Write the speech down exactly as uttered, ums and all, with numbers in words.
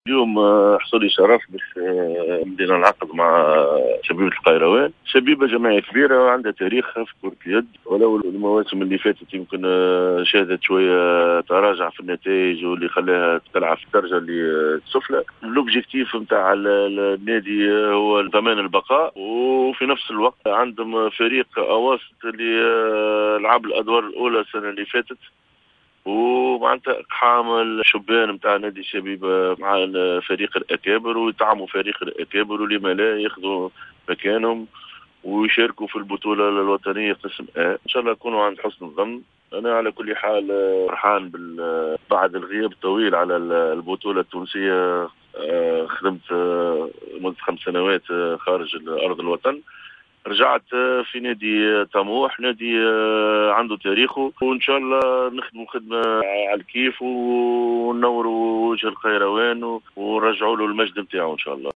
اليوم آه، حصل لي شرف باش آه، بدينا نعقد مع شبيبة القيروان. شبيبة جمعية كبيرة وعندها تاريخ في كرة اليد، ولو المواسم اللي فاتت يمكن آه، شهدت شوية تراجع في النتائج واللي خلاها تلعب في الدرجة اللي آه، السفلى. الأوبجيكتيف نتاع النادي آه، هو ضمان البقاء، وفي نفس الوقت عندهم فريق أواسط اللي آه، لعب الأدوار الأولى السنة اللي فاتت، ومعناتها اقحام الشبان نتاع نادي الشبيبه مع فريق الاكابر ويطعموا فريق الاكابر، ولما لا ياخذوا مكانهم ويشاركوا في البطوله الوطنيه قسم ا. ان شاء الله يكونوا عند حسن الظن. انا على كل حال فرحان بال بعد الغياب الطويل على البطوله التونسيه. آه، خدمت آه، مده خمس سنوات آه، خارج ارض الوطن. رجعت في نادي طموح، نادي عنده تاريخه، وان شاء الله نخدموا خدمه على الكيف وننوروا وجه القيروان ونرجعوا له المجد نتاعو ان شاء الله.